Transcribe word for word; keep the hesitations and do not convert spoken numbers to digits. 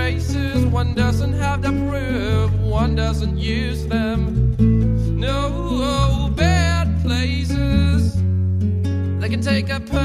faces. One doesn't have to prove, one doesn't use them. No bad places. They can take a person